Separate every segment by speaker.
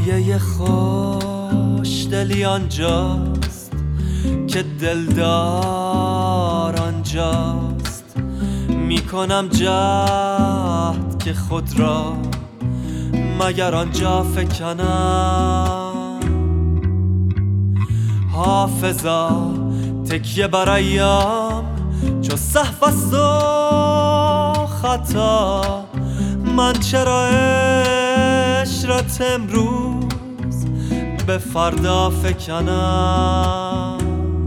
Speaker 1: مایه خوشدلی آنجاست که دلدار آنجاست. میکنم جهد که خود را مگر آنجا فکنم. حافظا تکیه بر ایام چو سهو است و خطا. من چرا عشرت امروز به فردا فکنم.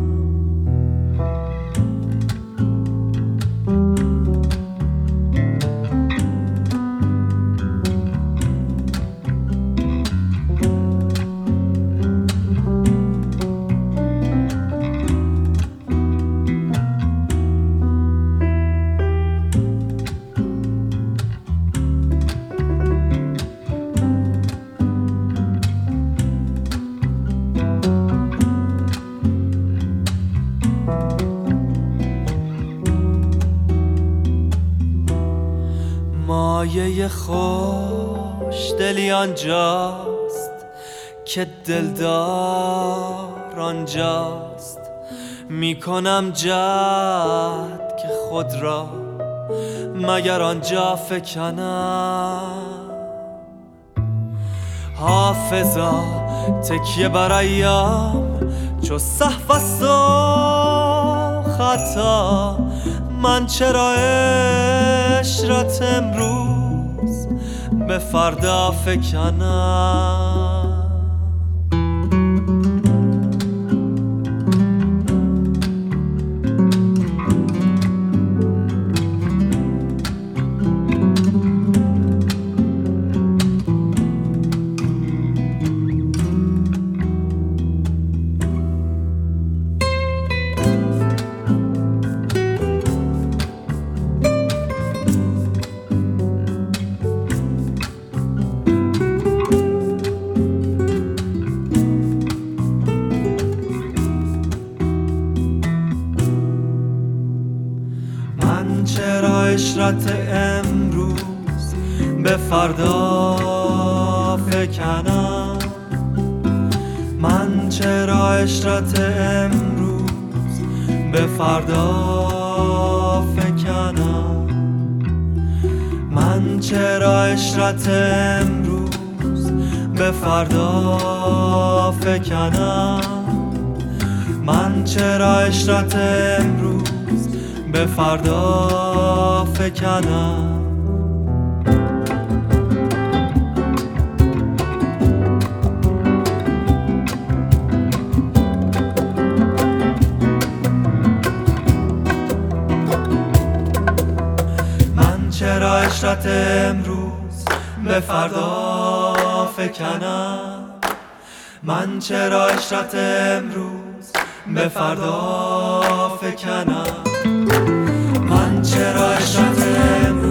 Speaker 1: مایه خوشدلی آنجاست که دلدار آنجاست. میکنم جهد که خود را مگر آنجا فکنم. حافظا تکیه بر ایام چو سهو است و خطا. من چرا عشرت امروز به فردا فکنم. چرا عشرت امروز به فردا فکنم. من چرا عشرت امروز به فردا فکنم. من چرا عشرت امروز به فردا فکنم. من چرا عشرت امروز به فردا فکنم. من چرا عشرت امروز به فردا فکنم. من چرا عشرت امروز به فردا فکنم. من چرا عشرت امروز